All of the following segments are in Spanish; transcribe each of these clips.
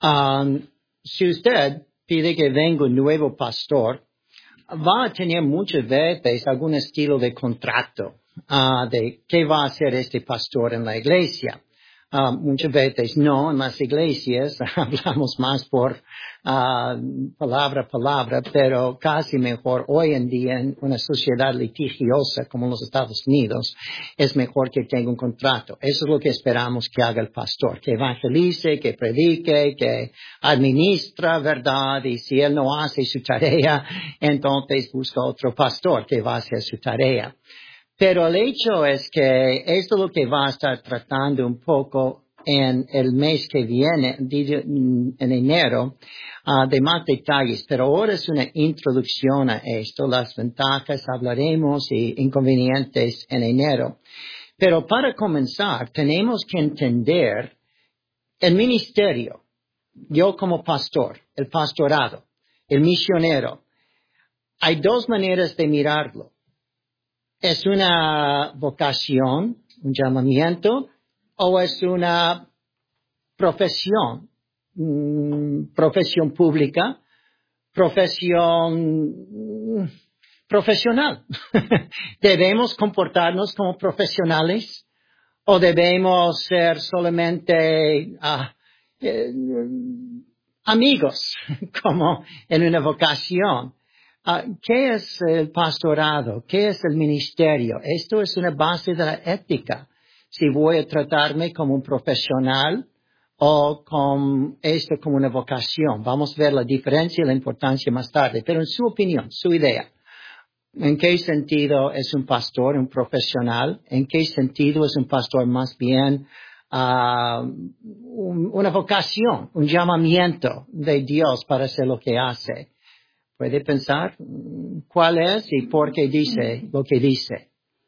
Um, si usted pide que venga un nuevo pastor, va a tener muchas veces algún estilo de contrato de qué va a hacer este pastor en la iglesia. Muchas veces no, en las iglesias hablamos más por palabra a palabra, pero casi mejor hoy en día en una sociedad litigiosa como los Estados Unidos, es mejor que tenga un contrato. Eso es lo que esperamos que haga el pastor, que evangelice, que predique, que administra, ¿verdad? Y si él no hace su tarea, entonces busca otro pastor que va a hacer su tarea. Pero el hecho es que esto es lo que va a estar tratando un poco en el mes que viene, en enero, de más detalles. Pero ahora es una introducción a esto, las ventajas, hablaremos y inconvenientes en enero. Pero para comenzar, tenemos que entender el ministerio. Yo como pastor, el pastorado, el misionero. Hay dos maneras de mirarlo. ¿Es una vocación, un llamamiento, o es una profesión? Profesión pública, profesional. ¿Debemos comportarnos como profesionales o debemos ser solamente amigos, como en una vocación? ¿Qué es el pastorado? ¿Qué es el ministerio? Esto es una base de la ética. Si voy a tratarme como un profesional o con esto como una vocación. Vamos a ver la diferencia y la importancia más tarde. Pero en su opinión, su idea, ¿en qué sentido es un pastor, un profesional? ¿En qué sentido es un pastor más bien una vocación, un llamamiento de Dios para hacer lo que hace? ¿Puede pensar cuál es y por qué dice lo que dice?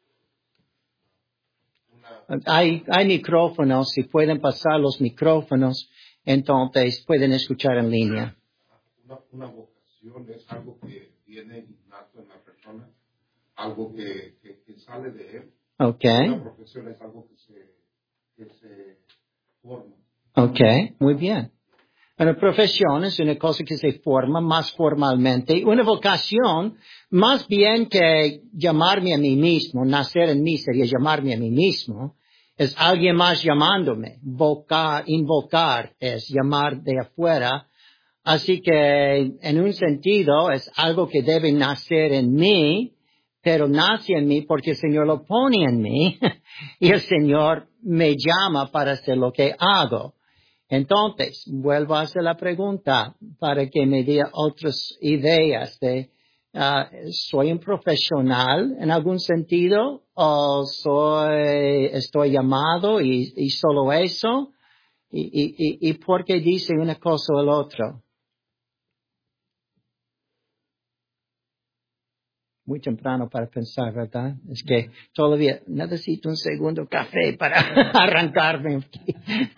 Hay micrófonos, si pueden pasar los micrófonos, entonces pueden escuchar en línea. Una vocación es algo que viene innato en la persona, algo que sale de él. Okay. Una profesión es algo que se forma. Okay, muy bien. Una profesión es una cosa que se forma más formalmente. Una vocación, más bien que llamarme a mí mismo, nacer en mí sería llamarme a mí mismo, es alguien más llamándome. Invocar es llamar de afuera. Así que, en un sentido, es algo que debe nacer en mí, pero nace en mí porque el Señor lo pone en mí y el Señor me llama para hacer lo que hago. Entonces, vuelvo a hacer la pregunta para que me dé otras ideas de, ¿soy un profesional en algún sentido o estoy llamado y solo eso? ¿Y por qué dice una cosa o el otro? Muy temprano para pensar, ¿verdad? Es que todavía necesito un segundo café para arrancarme aquí.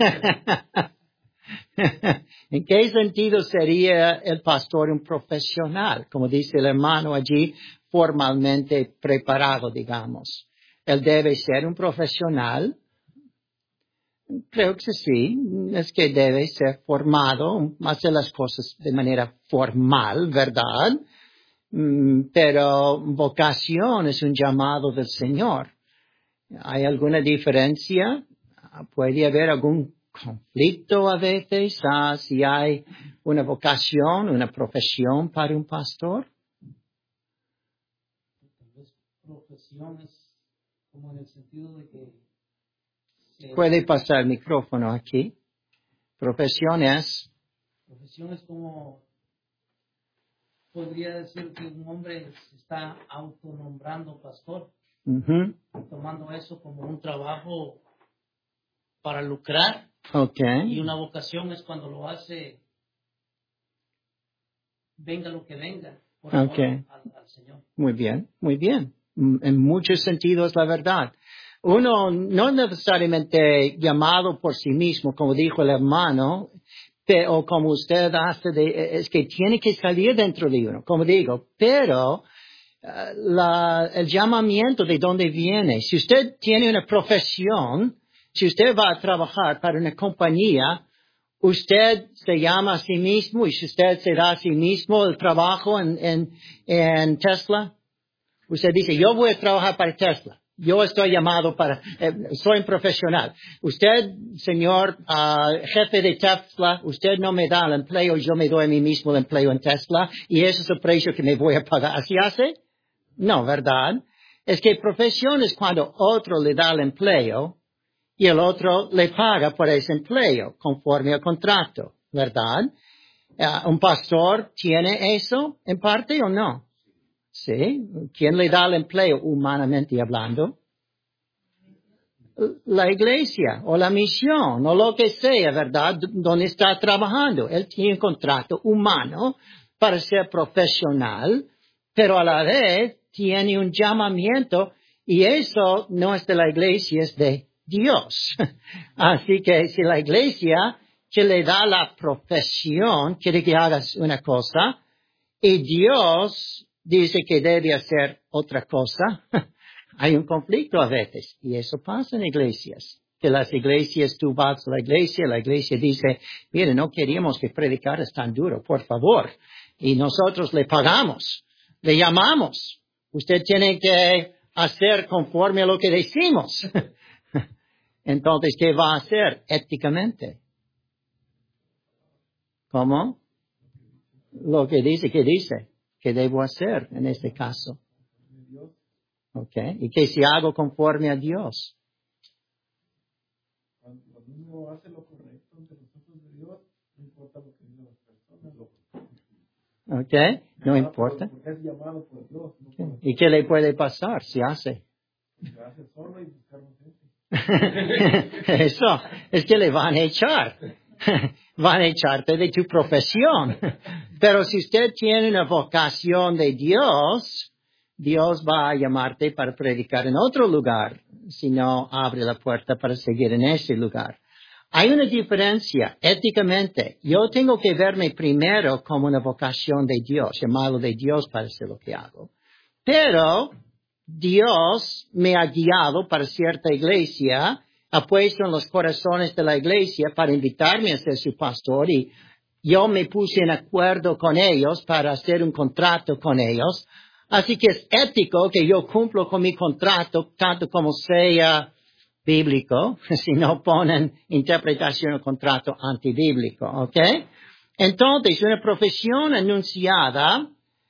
¿En qué sentido sería el pastor un profesional? Como dice el hermano allí, formalmente preparado, digamos. ¿Él debe ser un profesional? Creo que sí. Es que debe ser formado, hacer las cosas de manera formal, ¿verdad? Pero vocación es un llamado del Señor. ¿Hay alguna diferencia? ¿Puede haber algún conflicto a veces si hay una vocación, una profesión para un pastor? Profesiones como en el sentido de que Puede pasar el micrófono aquí. Profesiones como podría decir que un hombre se está autonombrando pastor, tomando eso como un trabajo para lucrar. Okay. Y una vocación es cuando lo hace, venga lo que venga, por amor al Señor. Muy bien, muy bien. En muchos sentidos la verdad. Uno no necesariamente llamado por sí mismo, como dijo el hermano, o como usted hace, es que tiene que salir dentro de uno, como digo, pero el llamamiento de dónde viene. Si usted tiene una profesión, si usted va a trabajar para una compañía, usted se llama a sí mismo y si usted se da a sí mismo el trabajo en Tesla, usted dice, yo voy a trabajar para Tesla. Yo estoy llamado soy un profesional. Usted, señor jefe de Tesla, usted no me da el empleo, yo me doy a mí mismo el empleo en Tesla y ese es el precio que me voy a pagar. ¿Así hace? No, ¿verdad? Es que profesión es cuando otro le da el empleo y el otro le paga por ese empleo conforme al contrato, ¿verdad? ¿Un pastor tiene eso en parte o no? Sí. ¿Quién le da el empleo humanamente hablando? La iglesia o la misión o lo que sea, ¿verdad? Donde está trabajando. Él tiene un contrato humano para ser profesional, pero a la vez tiene un llamamiento y eso no es de la iglesia, es de Dios. Así que si la iglesia que le da la profesión quiere que hagas una cosa y Dios dice que debe hacer otra cosa, hay un conflicto a veces. Y eso pasa en iglesias. Que las iglesias, tú vas a la iglesia dice, mire, no queríamos que predicaras tan duro, por favor. Y nosotros le pagamos, le llamamos. Usted tiene que hacer conforme a lo que decimos. Entonces, ¿qué va a hacer éticamente? ¿Cómo? Lo que dice, ¿qué dice? ¿Qué debo hacer en este caso? Okay. ¿Y qué si hago conforme a Dios? Cuando uno hace lo correcto ante los ojos de Dios, no importa lo que digan las personas. Okay. No importa. Porque es llamado por Dios. No por ¿Y qué le puede pasar si hace? Se hace solo y buscar gente. Eso, es que le van a echar. Van a echarte de tu profesión. Pero si usted tiene una vocación de Dios, Dios va a llamarte para predicar en otro lugar, si no abre la puerta para seguir en ese lugar. Hay una diferencia éticamente. Yo tengo que verme primero como una vocación de Dios, llamado de Dios para hacer lo que hago. Pero Dios me ha guiado para cierta iglesia, ha puesto en los corazones de la iglesia para invitarme a ser su pastor y yo me puse en acuerdo con ellos para hacer un contrato con ellos. Así que es ético que yo cumplo con mi contrato, tanto como sea bíblico, si no ponen interpretación o contrato antibíblico, ¿ok? Entonces, una profesión anunciada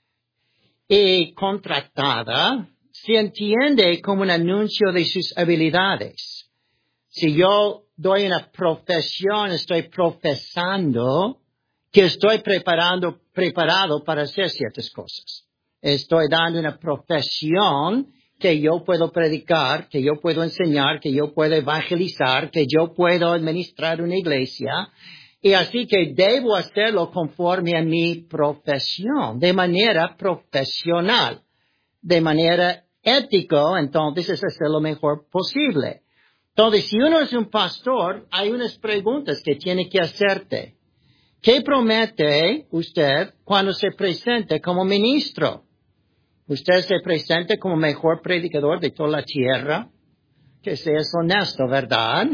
y contratada se entiende como un anuncio de sus habilidades. Si yo doy una profesión, estoy profesando que estoy preparado para hacer ciertas cosas. Estoy dando una profesión que yo puedo predicar, que yo puedo enseñar, que yo puedo evangelizar, que yo puedo administrar una iglesia. Y así que debo hacerlo conforme a mi profesión, de manera profesional, de manera ética. Entonces es hacer lo mejor posible. Entonces, si uno es un pastor, hay unas preguntas que tiene que hacerte. ¿Qué promete usted cuando se presente como ministro? Usted se presenta como mejor predicador de toda la tierra. Que seas honesto, ¿verdad?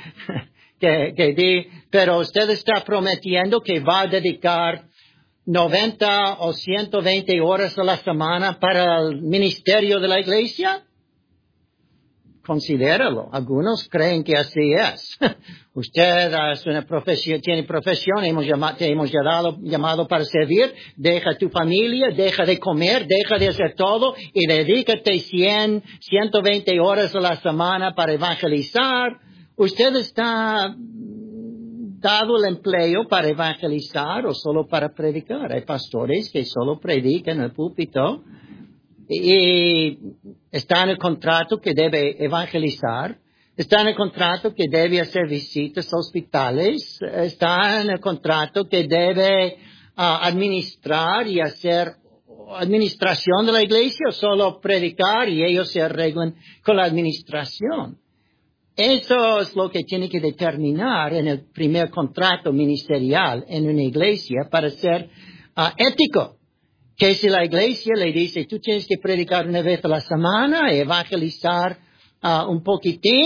Pero usted está prometiendo que va a dedicar 90 o 120 horas a la semana para el ministerio de la iglesia. Considéralo. Algunos creen que así es. Usted es una profesión, tiene profesión, te hemos llamado para servir. Deja tu familia, deja de comer, deja de hacer todo y dedícate 100, 120 horas a la semana para evangelizar. Usted está dado el empleo para evangelizar o solo para predicar. Hay pastores que solo predican en el púlpito. Y está en el contrato que debe evangelizar, está en el contrato que debe hacer visitas a hospitales, está en el contrato que debe administrar y hacer administración de la iglesia o solo predicar y ellos se arreglan con la administración. Eso es lo que tiene que determinar en el primer contrato ministerial en una iglesia para ser ético. Que si la iglesia le dice, tú tienes que predicar una vez a la semana, evangelizar un poquitín,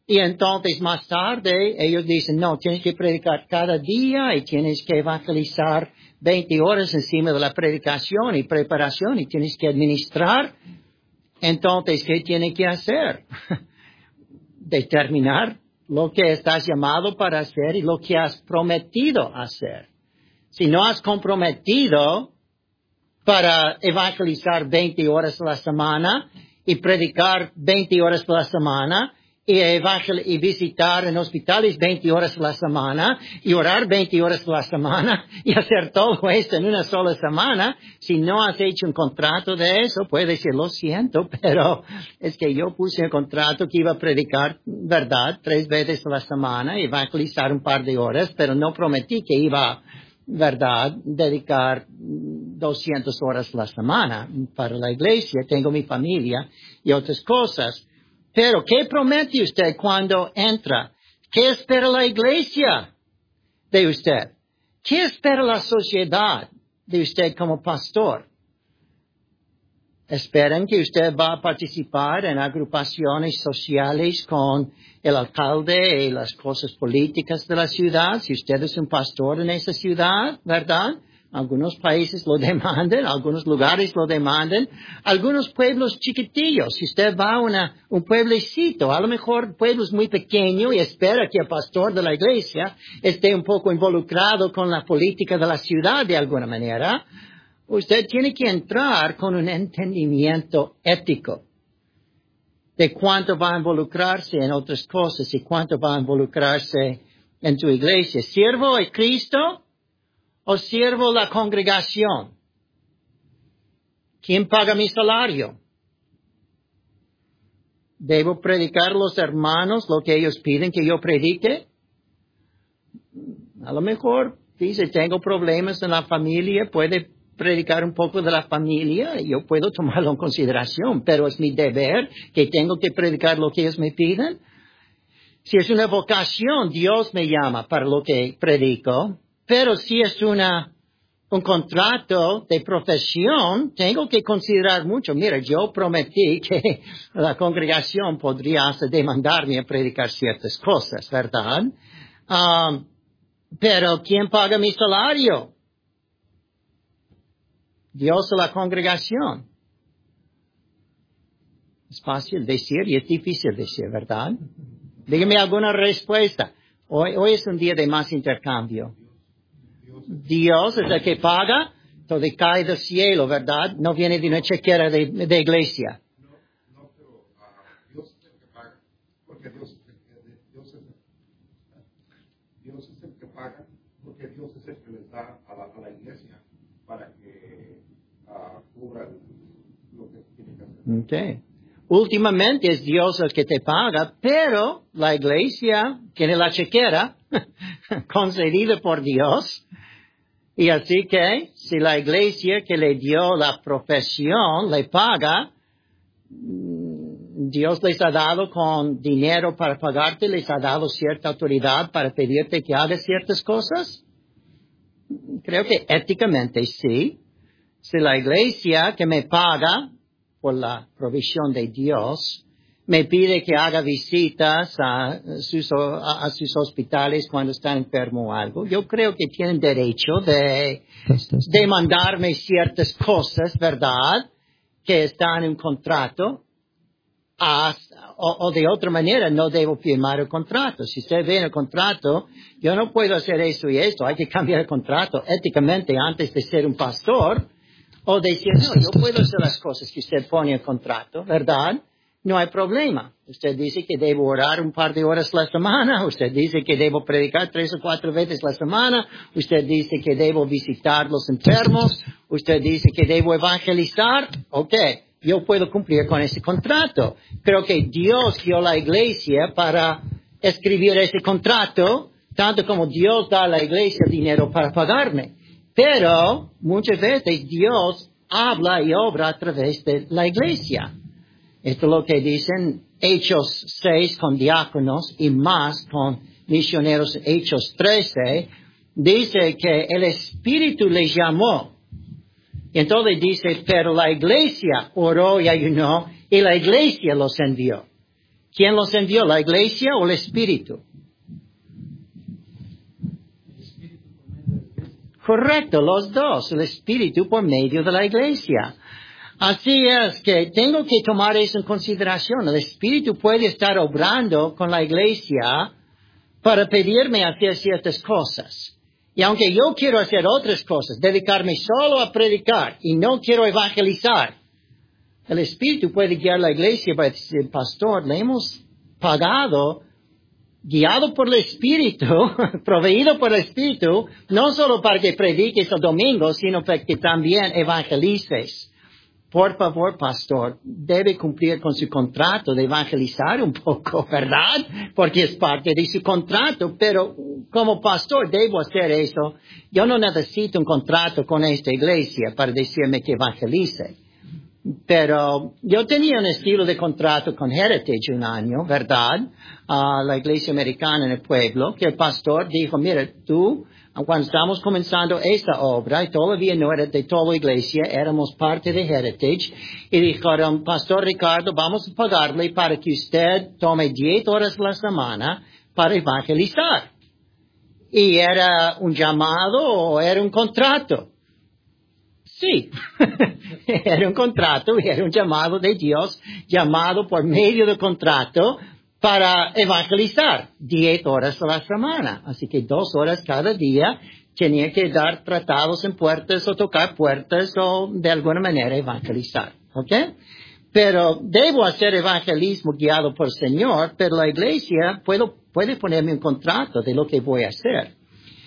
Y entonces más tarde ellos dicen, no, tienes que predicar cada día y tienes que evangelizar 20 horas encima de la predicación y preparación y tienes que administrar. Entonces, ¿qué tiene que hacer? Determinar lo que estás llamado para hacer y lo que has prometido hacer. Si no has comprometido para evangelizar 20 horas a la semana y predicar 20 horas a la semana y visitar en hospitales 20 horas a la semana y orar 20 horas a la semana y hacer todo esto en una sola semana, si no has hecho un contrato de eso, puedes decir, lo siento, pero es que yo puse un contrato que iba a predicar verdad 3 veces a la semana y evangelizar un par de horas, pero no prometí que iba verdad, dedicar 200 horas a la semana para la iglesia, tengo mi familia y otras cosas. Pero, ¿qué promete usted cuando entra? ¿Qué espera la iglesia de usted? ¿Qué espera la sociedad de usted como pastor? ¿Esperan que usted va a participar en agrupaciones sociales con el alcalde y las cosas políticas de la ciudad? Si usted es un pastor en esa ciudad, ¿verdad? Algunos países lo demandan, algunos lugares lo demandan, algunos pueblos chiquitillos. Si usted va a un pueblecito, a lo mejor pueblo es muy pequeño y espera que el pastor de la iglesia esté un poco involucrado con la política de la ciudad de alguna manera. Usted tiene que entrar con un entendimiento ético de cuánto va a involucrarse en otras cosas y cuánto va a involucrarse en tu iglesia. ¿Siervo a Cristo o sirvo la congregación? ¿Quién paga mi salario? ¿Debo predicar a los hermanos lo que ellos piden que yo predique? A lo mejor dice, tengo problemas en la familia, puede predicar un poco de la familia, yo puedo tomarlo en consideración, pero es mi deber que tengo que predicar lo que ellos me piden. Si es una vocación, Dios me llama para lo que predico. Pero si es un contrato de profesión, tengo que considerar mucho. Mira, yo prometí que la congregación podría hasta demandarme a predicar ciertas cosas, ¿verdad? Pero ¿quién paga mi salario? Dios o la congregación. Es fácil decir y es difícil decir, ¿verdad? Dígame alguna respuesta. Hoy es un día de más intercambio. Dios es el que paga, todo cae del cielo, ¿verdad? No viene de una chequera de iglesia. No, pero Dios es el que paga, porque Dios es el que paga, porque Dios es el que les da a la iglesia para que cubra lo que tiene que hacer. Okay. Últimamente es Dios el que te paga, pero la iglesia tiene la chequera concedida por Dios. Y así que, si la iglesia que le dio la profesión le paga, Dios les ha dado con dinero para pagarte, les ha dado cierta autoridad para pedirte que hagas ciertas cosas. Creo que éticamente sí. Si la iglesia que me paga por la provisión de Dios me pide que haga visitas a sus hospitales cuando están enfermo o algo, yo creo que tienen derecho de demandarme ciertas cosas, ¿verdad?, que están en un contrato, o de otra manera no debo firmar el contrato. Si usted ve en el contrato, yo no puedo hacer eso y esto, hay que cambiar el contrato éticamente antes de ser un pastor, o decir, no, yo puedo hacer las cosas que usted pone en el contrato, ¿verdad? No hay problema. Usted dice que debo orar un par de horas a la semana. Usted dice que debo predicar 3 o 4 veces a la semana. Usted dice que debo visitar los enfermos. Usted dice que debo evangelizar. Ok, yo puedo cumplir con ese contrato. Creo que Dios dio a la iglesia para escribir ese contrato, tanto como Dios da a la iglesia dinero para pagarme. Pero muchas veces Dios habla y obra a través de la iglesia. Esto es lo que dicen Hechos 6 con diáconos y más con misioneros. Hechos 13 dice que el Espíritu les llamó. Y entonces dice, pero la iglesia oró y ayunó y la iglesia los envió. ¿Quién los envió? ¿La iglesia o el Espíritu? Correcto, los dos, el Espíritu por medio de la iglesia. Así es que tengo que tomar eso en consideración. El Espíritu puede estar obrando con la iglesia para pedirme hacer ciertas cosas. Y aunque yo quiero hacer otras cosas, dedicarme solo a predicar y no quiero evangelizar, el Espíritu puede guiar a la iglesia para decir, pastor, le hemos pagado, guiado por el Espíritu, proveído por el Espíritu, no solo para que prediques el domingo, sino para que también evangelices. Por favor, pastor, debe cumplir con su contrato de evangelizar un poco, ¿verdad? Porque es parte de su contrato, pero como pastor debo hacer eso. Yo no necesito un contrato con esta iglesia para decirme que evangelice. Pero yo tenía un estilo de contrato con Heritage un año, ¿verdad? La iglesia americana en el pueblo, que el pastor dijo, mira, tú, cuando estamos comenzando esta obra, y todavía no era de toda la iglesia, éramos parte de Heritage, y dijeron, Pastor Ricardo, vamos a pagarle para que usted tome 10 horas a la semana para evangelizar. Y era un llamado o era un contrato. Sí, era un contrato y era un llamado de Dios, llamado por medio del contrato para evangelizar 10 horas a la semana. Así que 2 horas cada día tenía que dar tratados en puertas o tocar puertas o de alguna manera evangelizar. ¿Ok? Pero debo hacer evangelismo guiado por el Señor, pero la iglesia puede ponerme un contrato de lo que voy a hacer.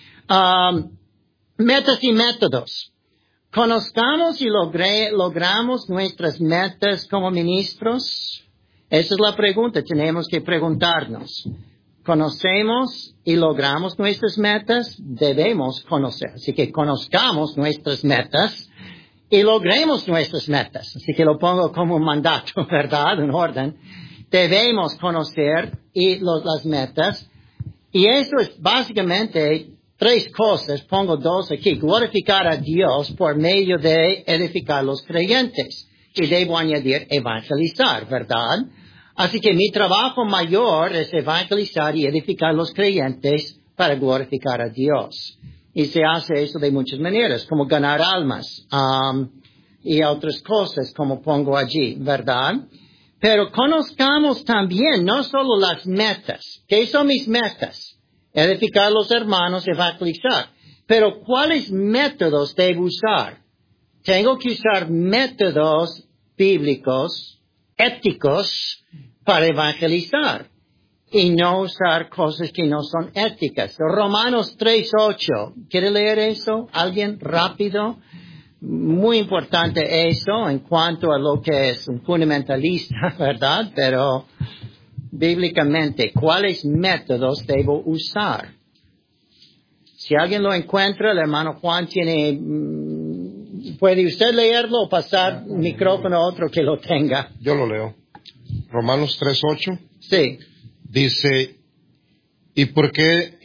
Metas y métodos. ¿Conozcamos y logramos nuestras metas como ministros? Esa es la pregunta, tenemos que preguntarnos. ¿Conocemos y logramos nuestras metas? Debemos conocer. Así que conozcamos nuestras metas y logremos nuestras metas. Así que lo pongo como un mandato, ¿verdad? Un orden. Debemos conocer las metas. Y eso es básicamente 3 cosas, pongo 2 aquí. Glorificar a Dios por medio de edificar los creyentes. Y debo añadir evangelizar, ¿verdad? Así que mi trabajo mayor es evangelizar y edificar los creyentes para glorificar a Dios. Y se hace eso de muchas maneras, como ganar almas, y otras cosas como pongo allí, ¿verdad? Pero conozcamos también no solo las metas. ¿Qué son mis metas? Edificar los hermanos, evangelizar. Pero ¿cuáles métodos debo usar? Tengo que usar métodos bíblicos, éticos, para evangelizar. Y no usar cosas que no son éticas. Romanos 3:8. ¿Quiere leer eso? ¿Alguien? Rápido. Muy importante eso en cuanto a lo que es un fundamentalista, ¿verdad? Pero bíblicamente, ¿cuáles métodos debo usar? Si alguien lo encuentra, el hermano Juan tiene... ¿Puede usted leerlo o pasar el micrófono a otro que lo tenga? Yo lo leo. Romanos 3:8. Sí. Dice, ¿y por qué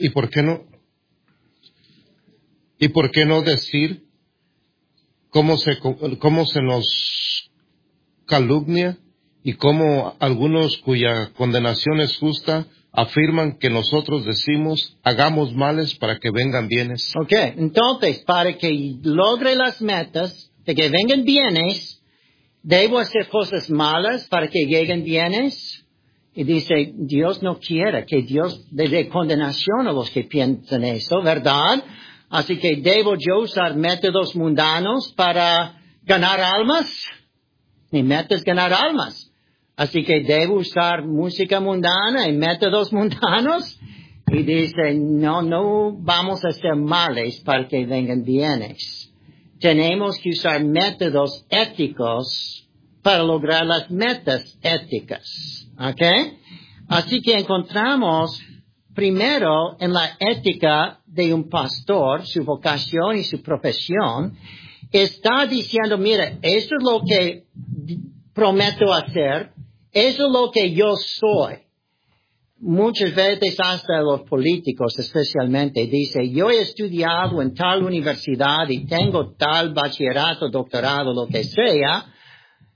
no decir cómo se nos calumnia y cómo algunos cuya condenación es justa afirman que nosotros decimos hagamos males para que vengan bienes? Ok, entonces para que logre las metas de que vengan bienes, ¿debo hacer cosas malas para que lleguen bienes? Y dice, Dios no quiere que Dios dé condenación a los que piensan eso, ¿verdad? Así que ¿debo yo usar métodos mundanos para ganar almas? Mi meta es ganar almas. Así que ¿debo usar música mundana y métodos mundanos? Y dice, no vamos a hacer males para que vengan bienes. Tenemos que usar métodos éticos para lograr las metas éticas. ¿Ok? Así que encontramos primero en la ética de un pastor, su vocación y su profesión, está diciendo, mira, eso es lo que prometo hacer, eso es lo que yo soy. Muchas veces hasta los políticos especialmente dicen, yo he estudiado en tal universidad y tengo tal bachillerato, doctorado, lo que sea,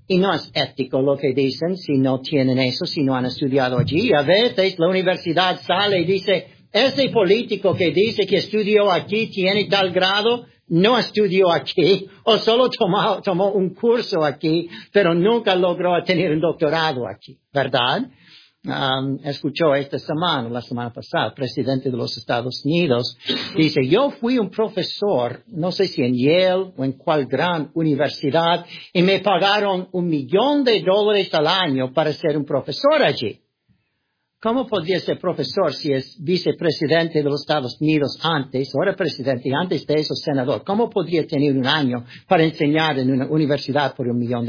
Y no es ético lo que dicen si no tienen eso, si no han estudiado allí. A veces la universidad sale y dice, ese político que dice que estudió aquí tiene tal grado, no estudió aquí, o solo tomó un curso aquí, pero nunca logró tener un doctorado aquí, ¿verdad? Escuchó la semana pasada, el presidente de los Estados Unidos, dice, yo fui un profesor, no sé si en Yale o en cuál gran universidad, y me pagaron $1 millón al año para ser un profesor allí. ¿Cómo podría ser profesor si es vicepresidente de los Estados Unidos antes, ahora presidente, y antes de eso senador? ¿Cómo podría tener un año para enseñar en una universidad por $1 millón?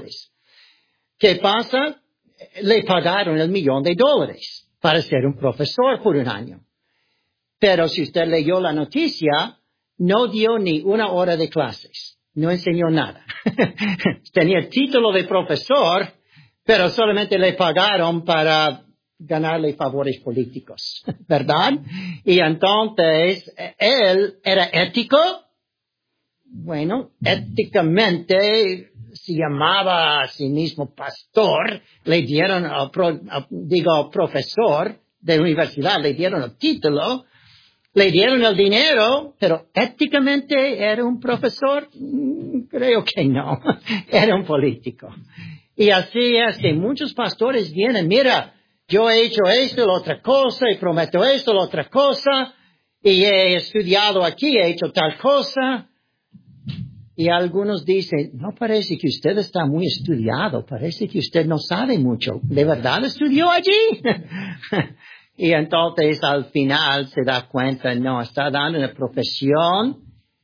¿Qué pasa? Le pagaron $1 millón para ser un profesor por un año. Pero si usted leyó la noticia, no dio ni 1 hora de clases. No enseñó nada. Tenía el título de profesor, pero solamente le pagaron para ganarle favores políticos, ¿verdad? Y entonces, ¿él era ético? Bueno, éticamente se llamaba a sí mismo pastor, le dieron, profesor de universidad, le dieron el título, le dieron el dinero, pero éticamente era un profesor, creo que no, era un político. Y así es que muchos pastores vienen, mira, yo he hecho esto, la otra cosa, y prometo esto, la otra cosa, y he estudiado aquí, he hecho tal cosa. Y algunos dicen, no parece que usted está muy estudiado, parece que usted no sabe mucho. ¿De verdad estudió allí? Y entonces al final se da cuenta, no, está dando una profesión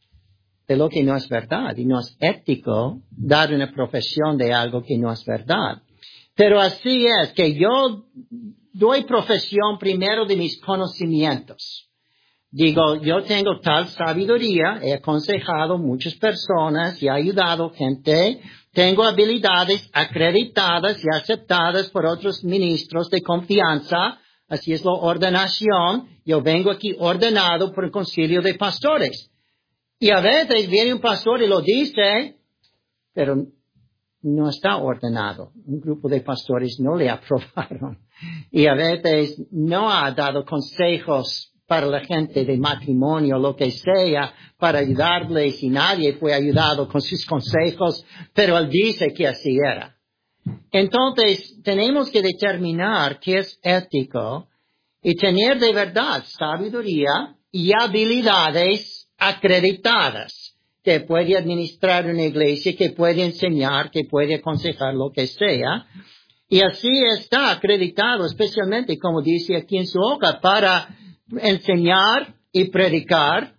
de lo que no es verdad. Y no es ético dar una profesión de algo que no es verdad. Pero así es que yo doy profesión primero de mis conocimientos. Digo, yo tengo tal sabiduría, he aconsejado muchas personas y he ayudado gente, tengo habilidades acreditadas y aceptadas por otros ministros de confianza, así es la ordenación, yo vengo aquí ordenado por el concilio de pastores. Y a veces viene un pastor y lo dice, pero no está ordenado. Un grupo de pastores no le aprobaron. Y a veces no ha dado consejos para la gente de matrimonio, lo que sea, para ayudarles y nadie fue ayudado con sus consejos, pero él dice que así era. Entonces, tenemos que determinar qué es ético y tener de verdad sabiduría y habilidades acreditadas, que puede administrar una iglesia, que puede enseñar, que puede aconsejar lo que sea. Y así está acreditado, especialmente, como dice aquí en su hoja, para enseñar y predicar,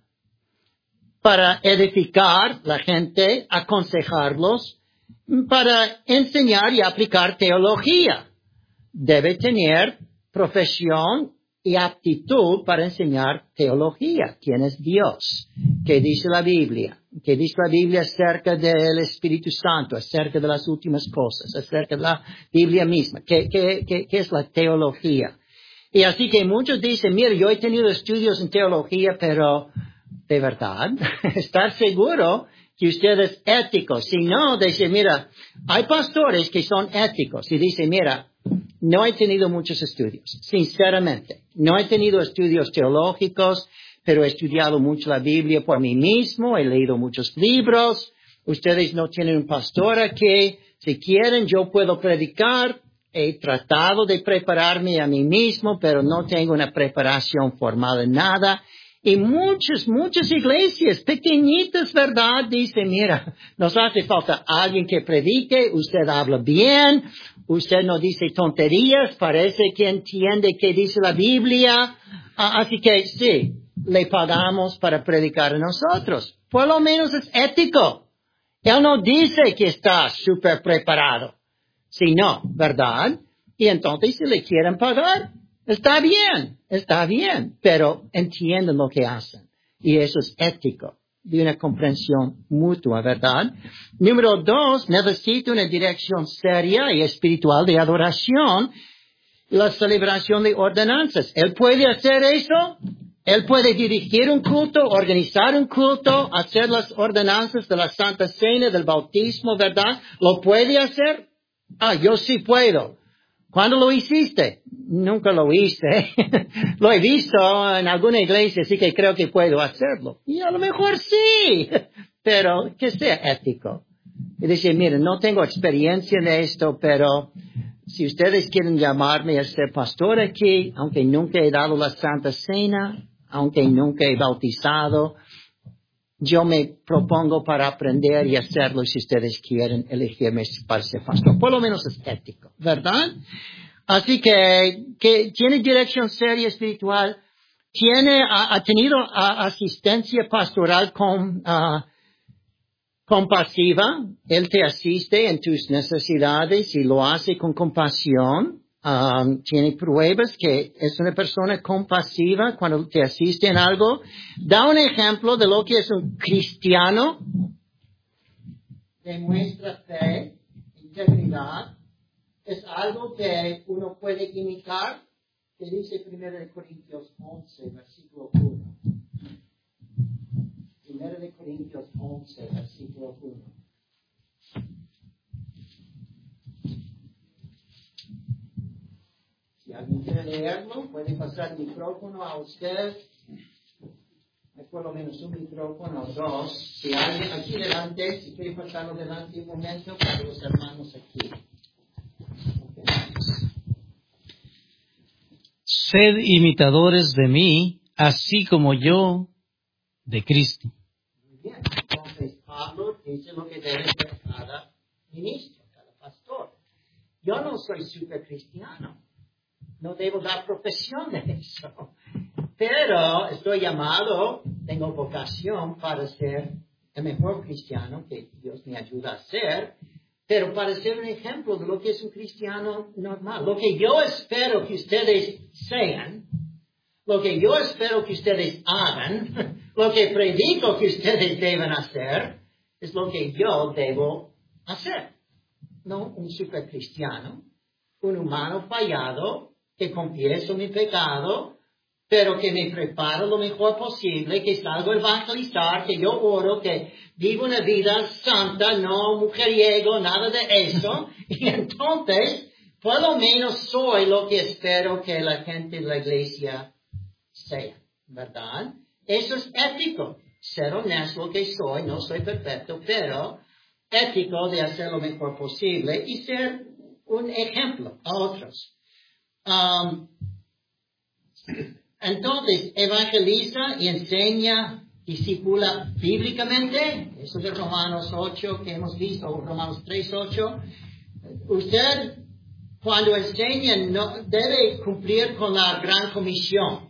para edificar la gente, aconsejarlos, para enseñar y aplicar teología. Debe tener profesión y aptitud para enseñar teología. ¿Quién es Dios? ¿Qué dice la Biblia? ¿Qué dice la Biblia acerca del Espíritu Santo, acerca de las últimas cosas, acerca de la Biblia misma? ¿Qué es la teología? Y así que muchos dicen, mira, yo he tenido estudios en teología, pero de verdad, estar seguro que usted es ético. Si no, dice, mira, hay pastores que son éticos y dicen, mira, no he tenido muchos estudios, sinceramente. No he tenido estudios teológicos, pero he estudiado mucho la Biblia por mí mismo, he leído muchos libros. Ustedes no tienen un pastor aquí. Si quieren, yo puedo predicar. He tratado de prepararme a mí mismo, pero no tengo una preparación formal en nada. Y muchas iglesias pequeñitas, ¿verdad? Dicen, mira, nos hace falta alguien que predique, usted habla bien, usted no dice tonterías, parece que entiende qué dice la Biblia. Así que sí, le pagamos para predicar a nosotros. Por lo menos es ético. Él no dice que está súper preparado. Si no, ¿verdad? Y entonces si le quieren pagar, está bien, pero entienden lo que hacen. Y eso es ético, de una comprensión mutua, ¿verdad? Número 2, necesita una dirección seria y espiritual de adoración y la celebración de ordenanzas. ¿Él puede hacer eso? Él puede dirigir un culto, organizar un culto, hacer las ordenanzas de la Santa Cena, del bautismo, ¿verdad? ¿Lo puede hacer? Yo sí puedo. ¿Cuándo lo hiciste? Nunca lo hice. Lo he visto en alguna iglesia, así que creo que puedo hacerlo. Y a lo mejor sí, pero que sea ético. Y dice, miren, no tengo experiencia en esto, pero si ustedes quieren llamarme a ser pastor aquí, aunque nunca he dado la Santa Cena, aunque nunca he bautizado, yo me propongo para aprender y hacerlo si ustedes quieren elegirme para ser pastor. Por lo menos es ético, ¿verdad? Así que tiene dirección seria espiritual, ha tenido asistencia pastoral compasiva. Él te asiste en tus necesidades y lo hace con compasión. Tiene pruebas que es una persona compasiva cuando te asiste en algo. Da un ejemplo de lo que es un cristiano. Demuestra fe, integridad. Es algo que uno puede imitar, que dice 1 Corintios 11, versículo 1. 1 Corintios 11, versículo 1. Si alguien quiere leerlo, puede pasar el micrófono a usted. Hay por lo menos un micrófono o dos. Si alguien aquí delante, si quiere pasarlo delante un momento para los hermanos aquí. Sed imitadores de mí, así como yo de Cristo. Muy bien. Entonces, Pablo dice lo que debe ser cada ministro, cada pastor. Yo no soy supercristiano. No debo dar profesión de eso. Pero estoy llamado, tengo vocación para ser el mejor cristiano que Dios me ayuda a ser. Pero para ser un ejemplo de lo que es un cristiano normal, lo que yo espero que ustedes sean, lo que yo espero que ustedes hagan, lo que predico que ustedes deben hacer, es lo que yo debo hacer. No un supercristiano, un humano fallado, que confieso mi pecado, pero que me preparo lo mejor posible, que salgo a evangelizar, que yo oro, que vivo una vida santa, no mujeriego, nada de eso. Y entonces, por lo menos soy lo que espero que la gente de la iglesia sea, ¿verdad? Eso es ético. Ser honesto que soy, no soy perfecto, pero ético de hacer lo mejor posible y ser un ejemplo a otros. Entonces, evangeliza y enseña, discipula bíblicamente. Eso es de Romanos 8 que hemos visto, o Romanos 3:8. Usted, cuando enseña, no, debe cumplir con la gran comisión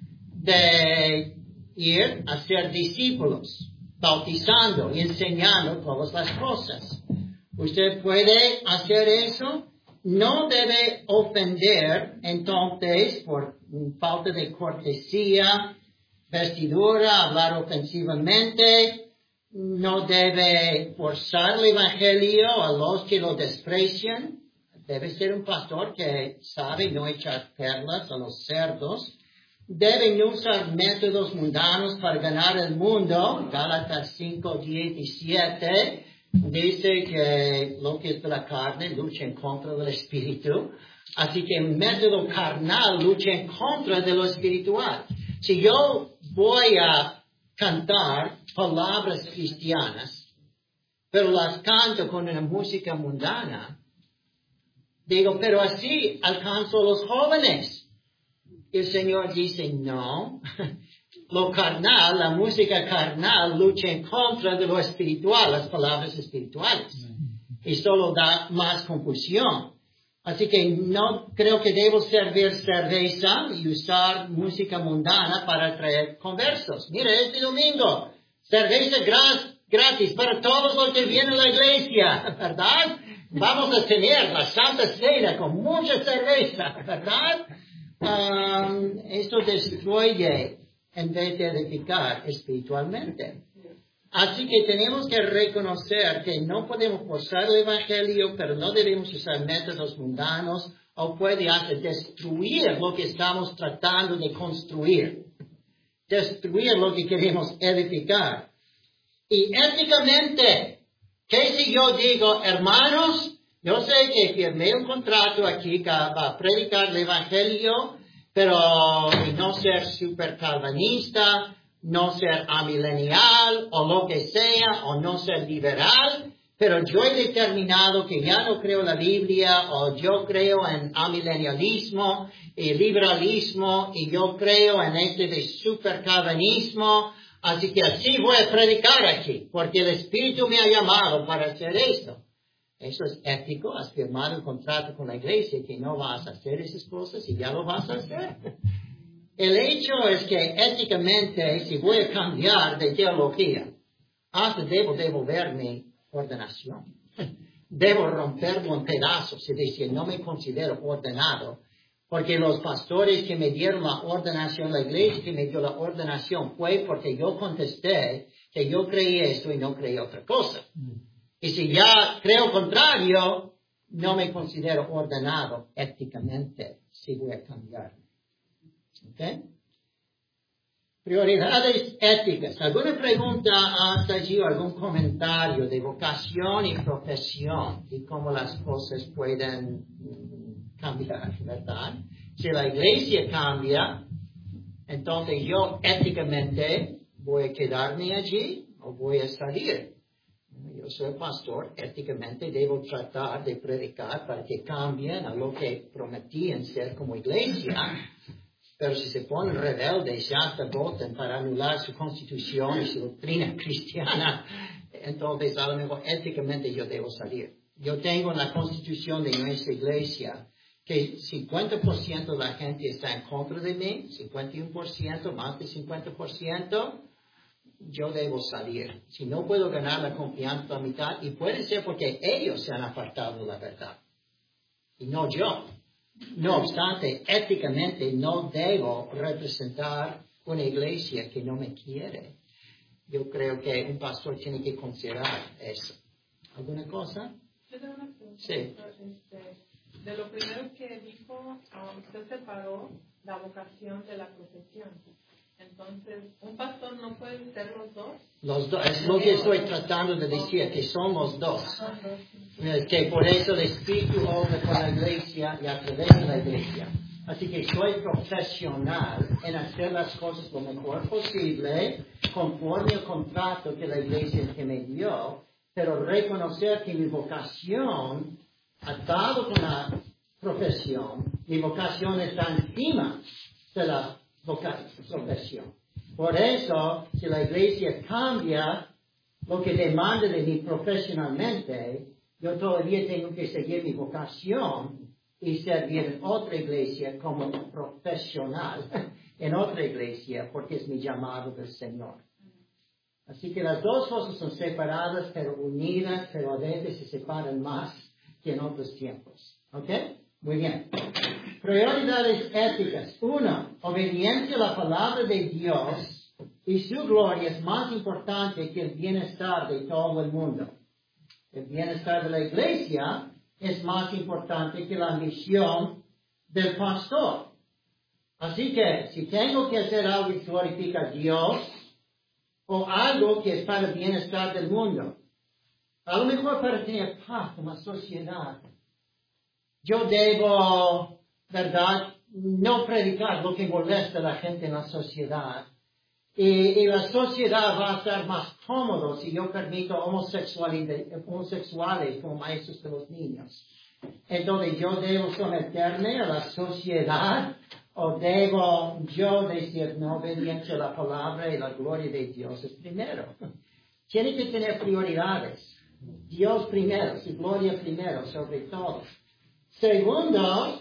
de ir a ser discípulos, bautizando y enseñando todas las cosas. Usted puede hacer eso. No debe ofender, entonces, por falta de cortesía, vestidura, hablar ofensivamente. No debe forzar el evangelio a los que lo desprecian. Debe ser un pastor que sabe no echar perlas a los cerdos. Debe no usar métodos mundanos para ganar el mundo. Gálatas 5:17. Dice que lo que es de la carne lucha en contra del espíritu. Así que el método carnal lucha en contra de lo espiritual. Si yo voy a cantar palabras cristianas, pero las canto con una música mundana, digo, pero así alcanzo a los jóvenes. Y el Señor dice, no. Lo carnal, la música carnal, lucha en contra de lo espiritual, las palabras espirituales. Y solo da más confusión. Así que no creo que debo servir cerveza y usar música mundana para atraer conversos. Mira, este domingo, cerveza gratis para todos los que vienen a la iglesia, ¿verdad? Vamos a tener la Santa Cena con mucha cerveza, ¿verdad? Esto destruye en vez de edificar espiritualmente. Así que tenemos que reconocer que no podemos forzar el evangelio, pero no debemos usar métodos mundanos o puede hacer destruir lo que estamos tratando de construir. destruir lo que queremos edificar. Y éticamente, ¿qué si yo digo, hermanos, yo sé que firmé un contrato aquí que va a predicar el evangelio, pero no ser super calvinista, no ser amilenial, o lo que sea, o no ser liberal, pero yo he determinado que ya no creo en la Biblia, o yo creo en amilenialismo y liberalismo, y yo creo en de super calvinismo, así que así voy a predicar aquí, porque el Espíritu me ha llamado para hacer esto. Eso es ético, has firmado un contrato con la iglesia que no vas a hacer esas cosas y ya lo vas a hacer. El hecho es que éticamente, si voy a cambiar de teología, hasta debo devolver mi ordenación. Debo romperlo en pedazos y decir, no me considero ordenado, porque los pastores que me dieron la ordenación, la iglesia que me dio la ordenación, fue porque yo contesté que yo creí esto y no creí otra cosa. Y si ya creo contrario, no me considero ordenado éticamente si voy a cambiarme. ¿Ok? Prioridades éticas. ¿Alguna pregunta hasta allí o algún comentario de vocación y profesión y cómo las cosas pueden cambiar, verdad? Si la iglesia cambia, entonces yo éticamente voy a quedarme allí o voy a salir. Yo soy pastor, éticamente debo tratar de predicar para que cambien a lo que prometí en ser como iglesia, pero si se ponen rebeldes y hasta votan para anular su constitución y su doctrina cristiana, entonces a lo mejor éticamente yo debo salir. Yo tengo en la constitución de nuestra iglesia que 50% de la gente está en contra de mí, 51%, más de 50%, yo debo salir. Si no puedo ganar la confianza de la mitad, y puede ser porque ellos se han apartado de la verdad, y no yo. No obstante, éticamente no debo representar una iglesia que no me quiere. Yo creo que un pastor tiene que considerar eso. ¿Alguna cosa? Yo tengo una pregunta. Sí. De lo primero que dijo, usted separó la vocación de la profesión. Entonces, ¿un pastor no puede ser los dos? Los dos, es lo que estoy tratando de decir, que son los dos. Que por eso el Espíritu obra con la iglesia y a través de la iglesia. Así que soy profesional en hacer las cosas lo mejor posible, conforme al contrato que la iglesia que me dio, pero reconocer que mi vocación, atado con la profesión, mi vocación está encima de la profesión. Por eso, si la iglesia cambia lo que demanda de mí profesionalmente, yo todavía tengo que seguir mi vocación y servir en otra iglesia como profesional, en otra iglesia, porque es mi llamado del Señor. Así que las dos cosas son separadas, pero unidas, pero a veces se separan más que en otros tiempos. ¿Ok? Muy bien. Prioridades éticas. 1. Obediencia a la palabra de Dios y su gloria es más importante que el bienestar de todo el mundo. El bienestar de la iglesia es más importante que la misión del pastor. Así que si tengo que hacer algo que glorifica a Dios o algo que es para el bienestar del mundo, a lo mejor para tener paz en la sociedad, yo debo, ¿verdad?, no predicar lo que molesta a la gente en la sociedad. Y la sociedad va a estar más cómodo si yo permito homosexuales como maestros de los niños. Entonces, ¿yo debo someterme a la sociedad o debo yo decir no obediente a la palabra y la gloria de Dios es primero? Tiene que tener prioridades. Dios primero, su gloria primero, sobre todo. Segundo,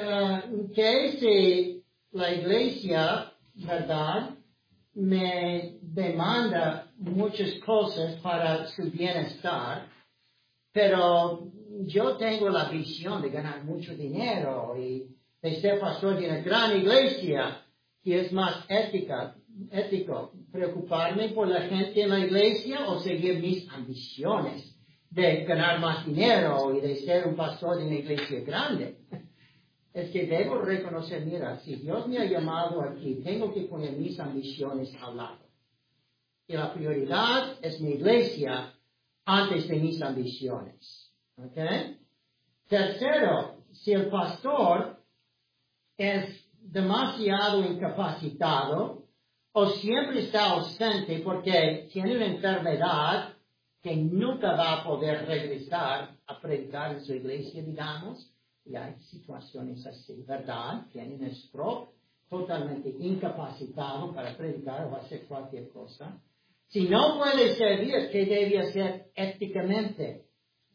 que si la iglesia, ¿verdad?, me demanda muchas cosas para su bienestar, pero yo tengo la visión de ganar mucho dinero y de ser pastor de una gran iglesia, que es más ético, preocuparme por la gente en la iglesia o seguir mis ambiciones de ganar más dinero y de ser un pastor de una iglesia grande. es que debo reconocer, mira, si Dios me ha llamado aquí, tengo que poner mis ambiciones al lado. Y la prioridad es mi iglesia antes de mis ambiciones. ¿Ok? Tercero, si el pastor es demasiado incapacitado o siempre está ausente porque tiene una enfermedad que nunca va a poder regresar a predicar en su iglesia, digamos, y hay situaciones así, ¿verdad? Tiene un stroke, totalmente incapacitado para predicar o hacer cualquier cosa. Si no puede servir, ¿qué debe hacer éticamente?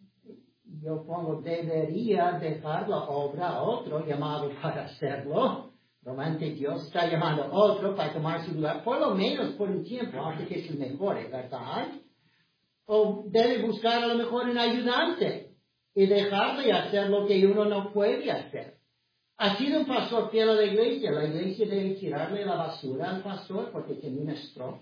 Yo pongo, debería dejar la obra a otro llamado para hacerlo. Normalmente Dios está llamando a otro para tomar su lugar, por lo menos por un tiempo, hasta que se mejore, ¿verdad? O debe buscar a lo mejor un ayudante y dejarle hacer lo que uno no puede hacer. Ha sido un pastor fiel a la iglesia debe tirarle la basura al pastor porque tiene un stroke.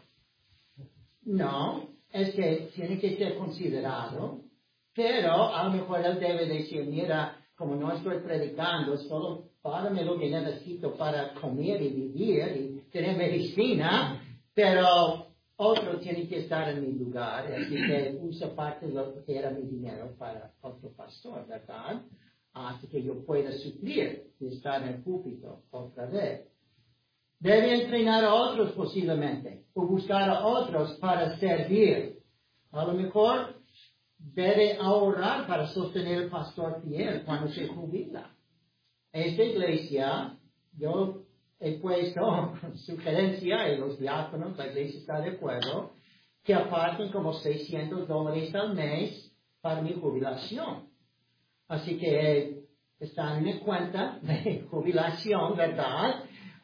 No, es que tiene que ser considerado, pero a lo mejor él debe decir, mira, como no estoy predicando, solo págame lo que necesito para comer y vivir y tener medicina, pero otro tiene que estar en mi lugar, así que usa parte de lo que era mi dinero para otro pastor, ¿verdad? Hasta que yo pueda suplir y estar en el púlpito otra vez. Debe entrenar a otros posiblemente, o buscar a otros para servir. A lo mejor debe ahorrar para sostener el pastor fiel cuando se jubila. Esta iglesia, yo he puesto sugerencia y los diáconos, la iglesia está de acuerdo, que aparten como $600 al mes para mi jubilación. Así que está en mi cuenta de jubilación, ¿verdad?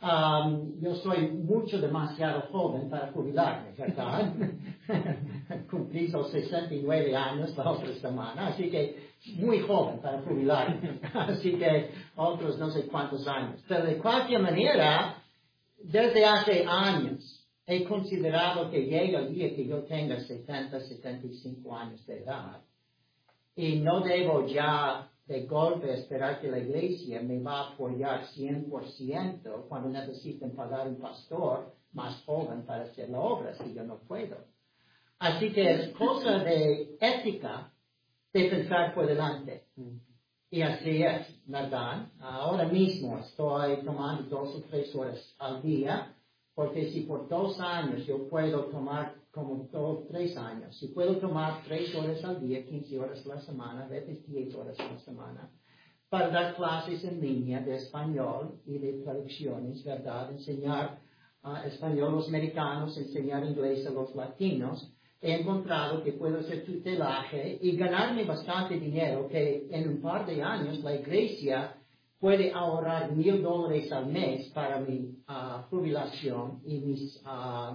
Yo soy demasiado joven para jubilarme, ¿verdad? Cumplí los 69 años la otra semana, así que muy joven para jubilarme. Así que otros no sé cuántos años. Pero de cualquier manera, desde hace años he considerado que llega el día que yo tenga 70, 75 años de edad y no debo ya de golpe esperar que la iglesia me va a apoyar 100% cuando necesiten pagar un pastor más joven para hacer la obra, si yo no puedo. Así que es cosa de ética de pensar por delante. Y así es, ¿verdad? Ahora mismo estoy tomando 2 o 3 horas al día, porque si por 2 años yo puedo tomar como 3 años, si puedo tomar 3 horas al día, 15 horas a la semana, a veces 10 horas a la semana, para dar clases en línea de español y de traducciones, ¿verdad? Enseñar español a los americanos, enseñar inglés a los latinos. He encontrado que puedo hacer tutelaje y ganarme bastante dinero, que en un par de años la iglesia puede ahorrar $1,000 al mes para mi jubilación y mis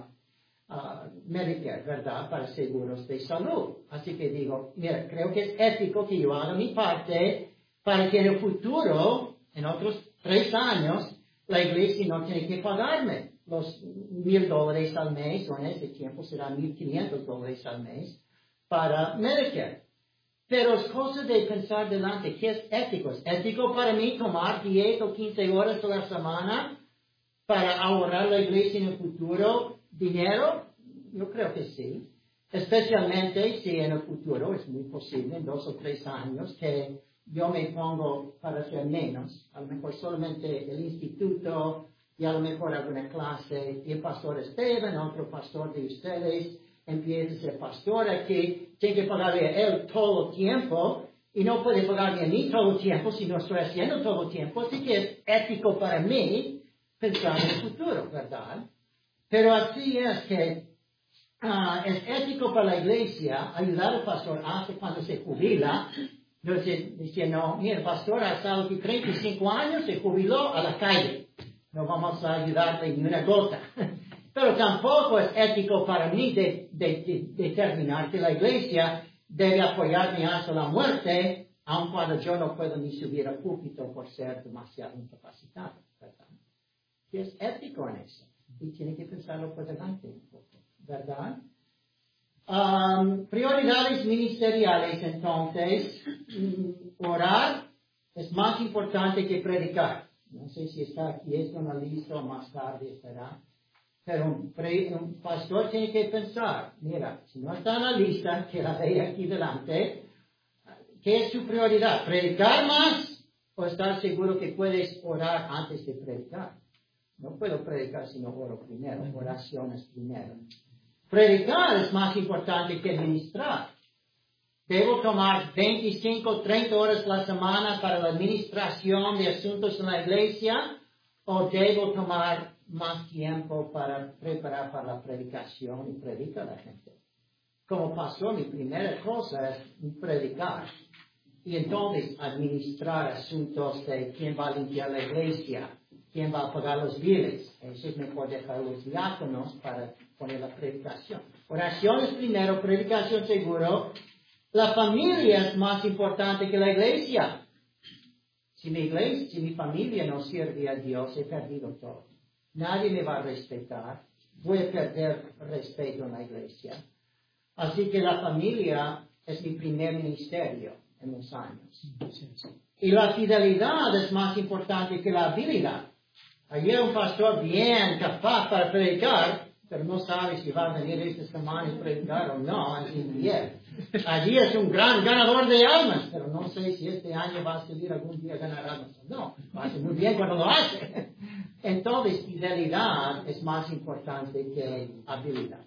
Medicare, ¿verdad? Para seguros de salud. Así que digo, mira, creo que es ético que yo haga mi parte para que en el futuro, en otros 3 años, la iglesia no tiene que pagarme los $1,000 al mes, o en este tiempo será $1,500 al mes, para Medicare. Pero es cosa de pensar delante, ¿qué es ético? ¿Es ético para mí tomar 10 o 15 horas a la semana para ahorrar la iglesia en el futuro dinero? Yo creo que sí. Especialmente si en el futuro, es muy posible, en 2 o 3 años, que yo me pongo para hacer menos, a lo mejor solamente el instituto, y a lo mejor alguna clase, y el pastor Esteban, otro pastor de ustedes, empieza a ser pastor aquí, tiene que pagarle a él todo el tiempo, y no puede pagarme a mí todo el tiempo si no estoy haciendo todo el tiempo, así que es ético para mí pensar en el futuro, ¿verdad? Pero así es que es ético para la iglesia ayudar al pastor hasta cuando se jubila. Dice, no, mira, el pastor ha estado aquí 35 años, se jubiló a la calle. No vamos a ayudarle ni una gota. Pero tampoco es ético para mí de determinar que la iglesia debe apoyarme hasta la muerte, aun cuando yo no puedo ni subir al púlpito por ser demasiado incapacitado, ¿verdad? Y es ético en eso. Y tiene que pensarlo por delante un poco, ¿verdad? Prioridades ministeriales, entonces, orar, es más importante que predicar. No sé si está aquí, esto en la lista o más tarde estará. Pero un pastor tiene que pensar, mira, si no está en la lista, que la vea aquí delante, ¿qué es su prioridad? ¿Predicar más o estar seguro que puedes orar antes de predicar? No puedo predicar si no oro primero, oraciones primero. Predicar es más importante que ministrar. Debo tomar 25, 30 horas a la semana para la administración de asuntos en la iglesia o debo tomar más tiempo para preparar para la predicación y predicar a la gente. Como pastor, mi primera cosa es predicar. Y entonces administrar asuntos de quién va a limpiar la iglesia, quién va a pagar los biles. Eso es mejor dejar a los diáconos para poner la predicación. Oraciones primero, predicación seguro. La familia es más importante que la iglesia. Si mi familia no sirve a Dios, he perdido todo. Nadie me va a respetar. Voy a perder respeto en la iglesia. Así que la familia es mi primer ministerio en los años. Y la fidelidad es más importante que la habilidad. Ayer un pastor bien capaz para predicar, pero no sabe si va a venir esta semana y predicar o no. Allí es un gran ganador de almas, pero no sé si este año va a seguir algún día ganar almas o no. Va a ser muy bien cuando lo hace. Entonces, fidelidad es más importante que habilidad.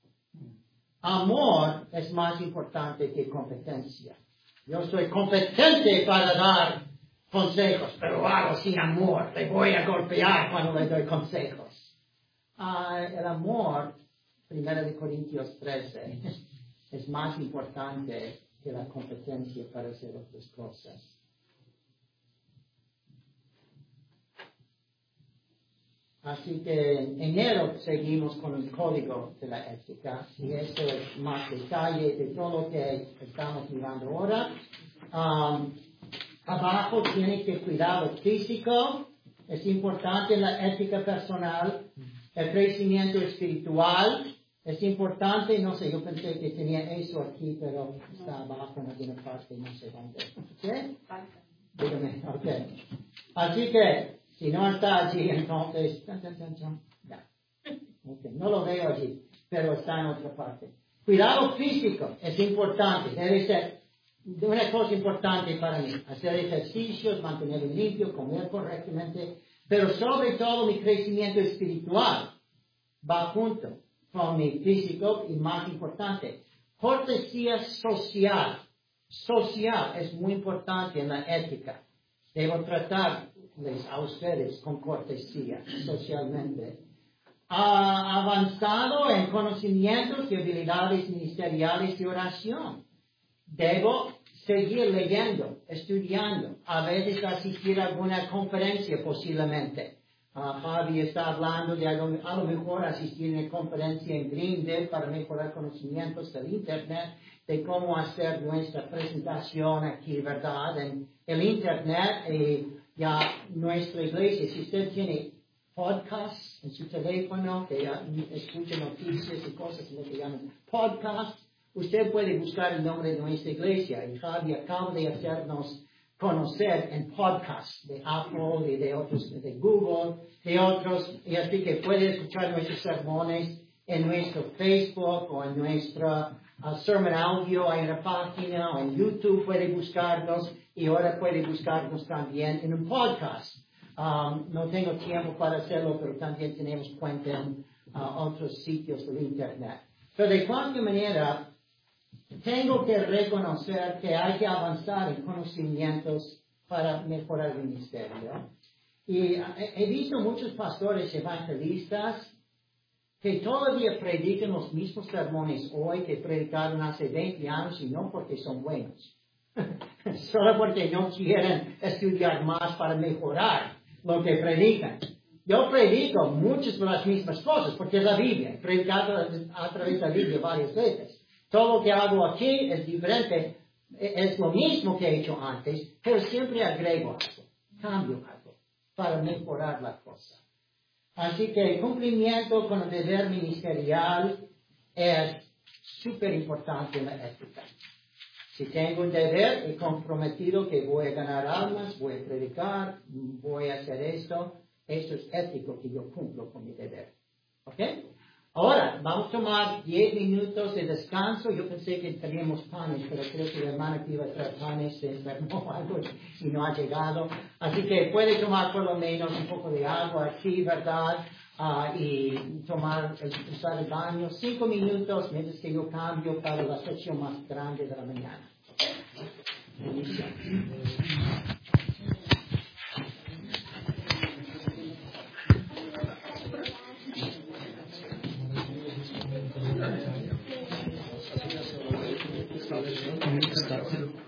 Amor es más importante que competencia. Yo soy competente para dar consejos, pero lo hago sin amor. Le voy a golpear cuando le doy consejos. El amor, 1 Corintios 13, es más importante que la competencia para hacer otras cosas. Así que en enero seguimos con el código de la ética, y esto es más detalle de todo lo que estamos mirando ahora. Abajo tiene que cuidado físico, es importante en la ética personal, el crecimiento espiritual, es importante, no sé, yo pensé que tenía eso aquí, pero está abajo en alguna parte, no sé dónde. ¿Ok? Dígame, ok. Así que, si no está allí, entonces, ya. Okay. No lo veo allí, pero está en otra parte. Cuidado físico es importante. Debe ser una cosa importante para mí. Hacer ejercicios, mantenerme limpio, comer correctamente, pero sobre todo mi crecimiento espiritual va junto con mi físico y más importante. Cortesía social. Social es muy importante en la ética. Debo tratarles a ustedes con cortesía socialmente. Avanzado en conocimientos y habilidades ministeriales y oración. Debo seguir leyendo, estudiando, a veces asistir a alguna conferencia posiblemente. Javi está hablando de a lo mejor asistir a una conferencia en Greenville para mejorar conocimientos del Internet, de cómo hacer nuestra presentación aquí, ¿verdad? En el Internet y ya nuestra iglesia, si usted tiene podcasts en su teléfono, que escucha noticias y cosas, lo que llaman podcasts, usted puede buscar el nombre de nuestra iglesia. Y Javi acaba de hacernos conocer en podcasts de Apple y de otros, de Google, de otros. Y así que puede escuchar nuestros sermones en nuestro Facebook o en nuestra Sermon Audio, hay una página, o en YouTube puede buscarnos y ahora puede buscarnos también en un podcast. No tengo tiempo para hacerlo, pero también tenemos cuenta en otros sitios del Internet. Pero de cualquier manera, tengo que reconocer que hay que avanzar en conocimientos para mejorar el ministerio. Y he visto muchos pastores evangelistas que todavía predican los mismos sermones hoy que predicaron hace 20 años y no porque son buenos. Solo porque no quieren estudiar más para mejorar lo que predican. Yo predico muchas de las mismas cosas porque es la Biblia. He predicado a través de la Biblia varias veces. Todo lo que hago aquí es diferente, es lo mismo que he hecho antes, pero siempre agrego algo, cambio algo para mejorar la cosa. Así que el cumplimiento con el deber ministerial es súper importante en la ética. Si tengo un deber, he comprometido que voy a ganar almas, voy a predicar, voy a hacer esto. Esto es ético que yo cumplo con mi deber. ¿Ok? Ahora, vamos a tomar 10 minutos de descanso. Yo pensé que teníamos panes, pero creo que la hermana que iba a traer panes se enfermó o algo y no ha llegado. Así que puede tomar por lo menos un poco de agua aquí, ¿verdad? Y usar el baño. 5 minutos mientras que yo cambio para la sección más grande de la mañana. Gracias.